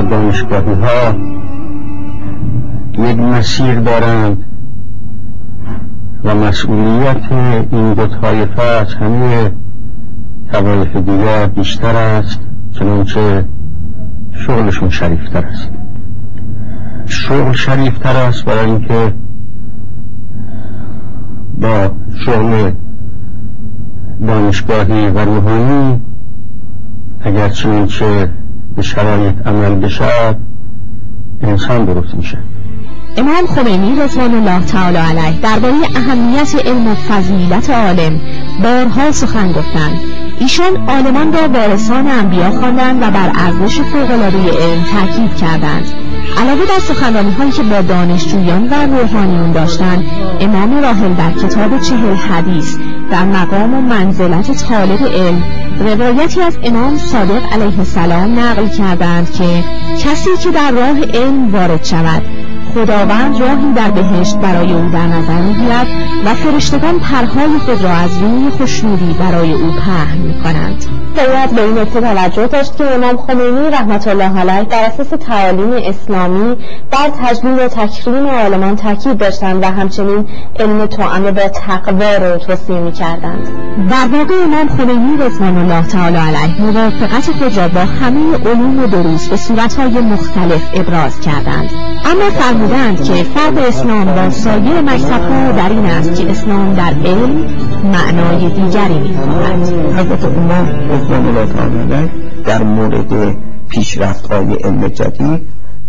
دانشگاهی ها یک مسیر دارند و مسئولیت این دو طایفه از همه طوایف دیگر بیشتر است، چنانچه شغلشون شریفتر است. شغل شریفتر است برای اینکه با شغل دانشگاهی و روحانی اگر چنانچه به شرایط عمل بشد انسان درست میشه. امام خمینی رضوان الله تعالی علیه درباره اهمیت علم و فضیلت عالم بارها سخن گفتند. ایشان عالمان را وارثان انبیا خواندند و بر ارزش فوق‌العاده علم تاکید کردند. علاوه بر سخنرانی‌هایی که با دانشجویان و روحانیون داشتند، امام راحل در کتاب 40 حدیث در مقام و منزلت طالب علم روایتی از امام صادق علیه السلام نقل کردند که کسی که در راه علم وارد شود خداوند راهی در بهشت برای او در نظر می‌گیرد و فرشتگان پرهای خود را از روی خوشنودی برای او پهن می‌کنند. باید به این نکته توجه داشت که امام خمینی رحمت الله علیه در اساس تعالیم اسلامی بر تجلیل و تکریم عالمان تاکید داشتند و همچنین علم توأم با تقوا را توصیه می‌کردند. در واقع امام خمینی رضوان الله تعالی علیه موافقت خود را با همه علوم و دروس به صورت‌های مختلف ابراز کردند، اما فرمودند که فرق اسلام با سایر مکتب‌ها در این است که اسلام در علم معنای دیگری می‌خواهد. حضرت امام رضوان الله تعالی علیه در مورد پیشرفت‌های علم جدید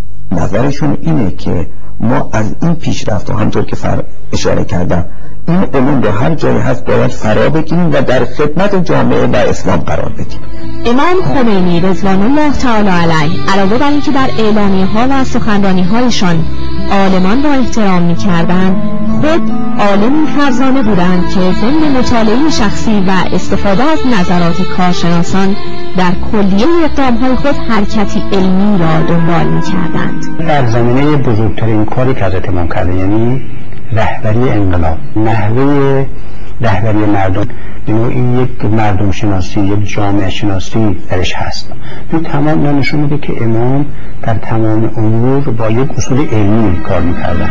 نظرشون اینه که ما از این پیشرفت‌ها همطور که اشاره کردم این علوم رو هر جایی هست باید فرا بگیریم و در خدمت جامعه و اسلام قرار بدیم. امام خمینی رضوان الله تعالی علیه علاوه بر اینکه در اعلامیه‌ها و سخنرانی‌هایشان عالمان را احترام می‌کردند، خود عالمی فرزانه بودند که ضمن مطالعه شخصی و استفاده از نظرات کارشناسان در کلیه اقدام‌های خود حرکتی علمی را دنبال می‌کردند. در زمینه بزرگترین کاری که حضرت امام کرده یعنی رهبری انقلاب، نحوه رهبری مردم، این یک مردم شناسی، یک جامعه شناسی درش هست. این تمام نشون میده که امام در تمام امور با یک اصول علمی کار میکردن.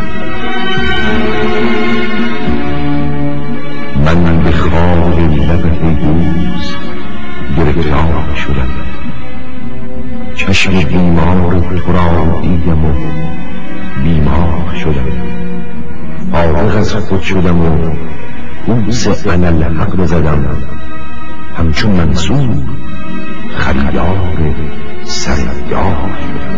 من به خواب لبت دوست گرفتار شدم، چشم بیمار تو را دیدم و بیمار شدم، فارغ از خود شدم و بوس علل حق زدم، همچون منصور خریدار سر یار شدم.